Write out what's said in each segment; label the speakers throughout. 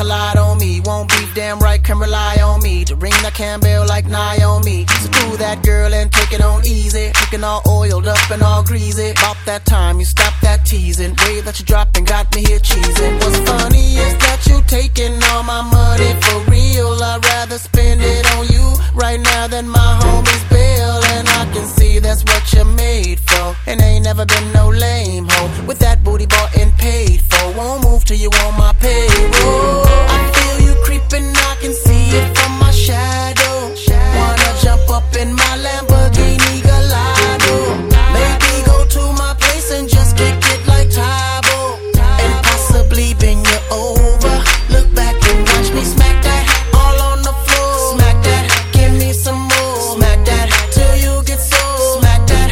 Speaker 1: collide on me. Won't beef, damn right, can rely on me to ring that Campbell like Naomi. So do that, girl, and take it on easy. Looking all oiled up and all greasy. About that time you stop that teasing. Way that you dropping got me here cheesing. What's funny is that you taking all my money for real. I'd rather spend it on you right now than my homies bill. And I can see that's what you're made for. And ain't never been no lame hoe. With that booty bought and paid for. Won't move till you on my payroll. I feel you creeping, I can see it from my shadow. Wanna jump up in my Lamborghini Gallardo. Maybe go to my place and just kick it like Tybo. And possibly bend you over. Look back and watch me smack that all on the floor. Smack that, give me some more. Smack that till you get so. Smack that,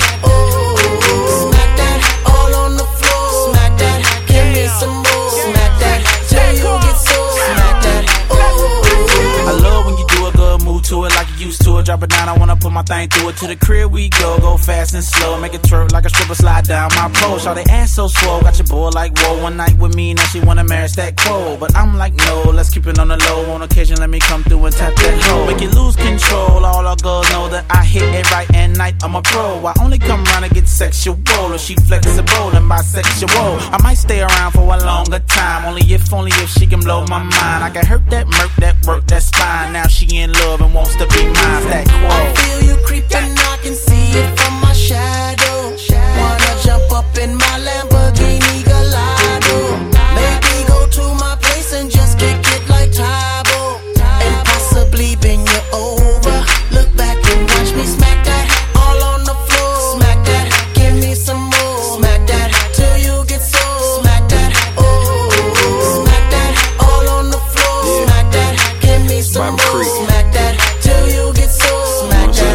Speaker 1: oh. Smack that all on the floor. Smack that, give me some more. Smack that till you get so. Smack that, oh.
Speaker 2: I love when you do a good move to it like you used to it. Drop it down, I wanna put my thing through it. To the crib we go fast and slow. Make it twerk like a stripper, slide down my pole. Shout they ass so swole, got your boy like whoa. One night with me, now she wanna marry that quo. But I'm like no, let's keep it on the low. On occasion, let me come through and tap that hoe. Make it lose control, all our girls know that I hit it right at night, I'm a pro. I only come around to get sexual, and she flexible and bisexual. I might stay around for a longer time, only if she can blow my mind. I can hurt that murk, that work, that's fine. Now she in love and wants to be mine, that quo.
Speaker 1: I feel you creeping, I can see it from my shadow. Wanna jump up in my Lamborghini Gallardo. Maybe go to my place and just kick it like Tybo. And possibly bend you over. Look back and watch me smack that all on the floor. Smack that, give me some more. Smack that till you get so. Smack that, oh. Smack that all on the floor. Smack that, give me some more. Smack that till you get so. Smack that,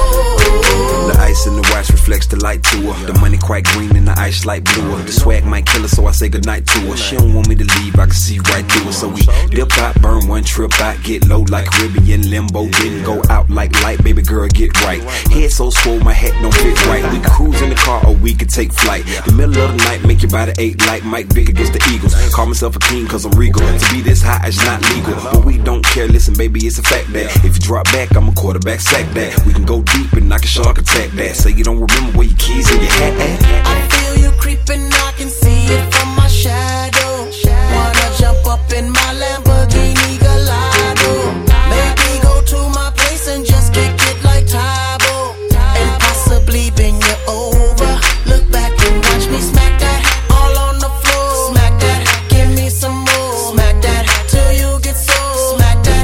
Speaker 1: oh.
Speaker 3: The ice in the watch reflects the light to her. The money quite green and the ice light bluer. The swag might kill her, so I say goodnight to her. She don't want me to leave, I can see right through her. So we dip out, burn one trip out, get low like Caribbean limbo. Didn't go out like light, baby girl, get right. Head so swole, my hat don't fit right. We cruise in the car or we could take flight. The middle of the night, make your body ache like Mike Vick against the Eagles. Call myself a king cause I'm regal. To be this high is not legal, but we don't care, listen baby, it's a fact that if you drop back, I'm a quarterback, sack that. We can go deep and knock a shark attack that. Say you don't remember where your keys in your hat at.
Speaker 1: I feel you creeping, I can see it from my shadow. Wanna jump up in my Lamborghini Gallardo. Maybe go to my place and just kick it like Tybo. And possibly bend you over. Look back and watch me smack that all on the floor. Smack that, give me some more. Smack that till you get so. Smack that,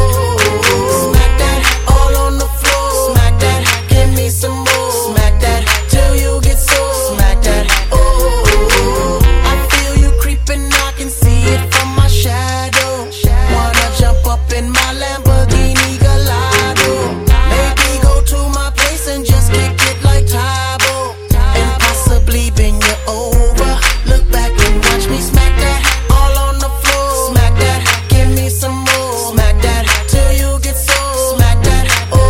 Speaker 1: oh. Smack that all on the floor. Smack that, give me some more. Smack that till you get so. Smack that, oh. I feel you creeping, I can see it from my shadow. Wanna jump up in my Lamborghini Gallardo. Maybe go to my place and just kick it like Tybo. And possibly bend you over. Look back and watch me smack that all on the floor. Smack that, give me some more. Smack that till you get so. Smack that,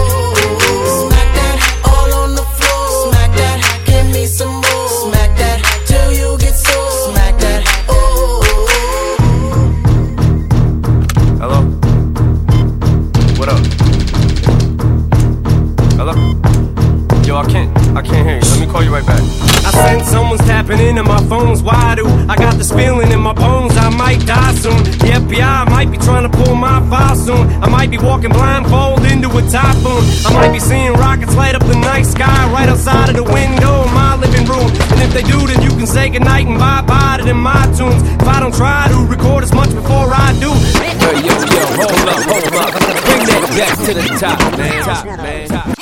Speaker 1: oh. Smack that all on the floor. Smack that, give me some more. Smack that till you get so. Smack that, oh.
Speaker 4: Hello? What up? Hello? Yo, I can't hear you. Let me call you right back. I sense someone's tapping into my phone's wide. I got this feeling in my bones I might die soon. The FBI might be trying to pull my file soon. I might be walking blindfold into a typhoon. I might be seeing rockets light up the night sky right outside of the window of my living room. And if they do, then you can say goodnight and bye-bye to them my tunes. If I don't try to record as much before I do.
Speaker 5: Yo, hold up. Bring that back to the top, man.